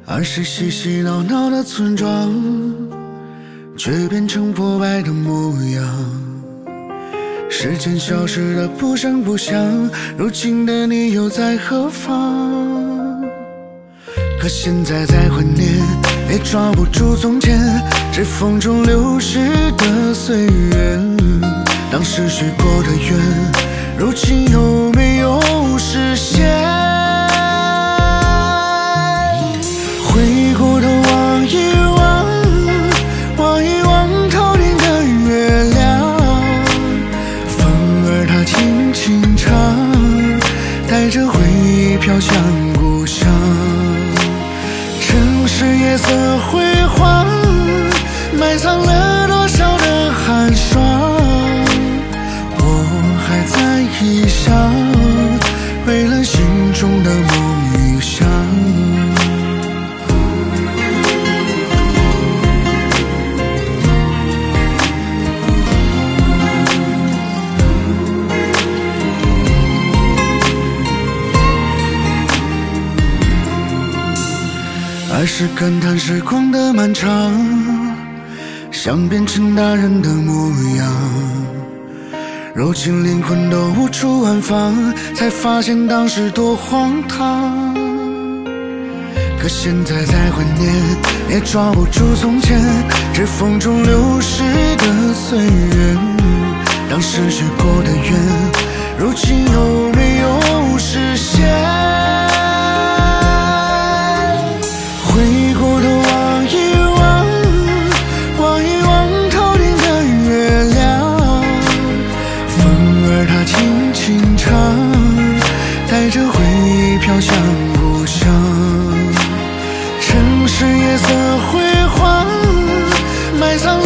儿时嬉嬉闹闹的村庄，却变成破败的模样。时间消失得不声不响，如今的你又在何方？可现在再怀念，也抓不住从前指缝中流逝的岁月。当时许过的愿，如今有没有实现？回过头望一望，望一望头顶的月亮，风儿它轻轻唱，带着回忆飘向故乡。城市夜色辉煌，埋藏了多少的寒霜，我还在异乡，为了心中的梦与想。儿时感叹时光的漫长，想变成大人的模样，如今灵魂都无处安放，才发现当时多荒唐。可现在再怀念，也抓不住从前指缝中流逝的岁月。当时许过的愿，如今有没有实现？回过头望一望，望一望头顶的月亮，风儿它轻轻唱，带着回忆飘向故乡。城市夜色辉煌，埋藏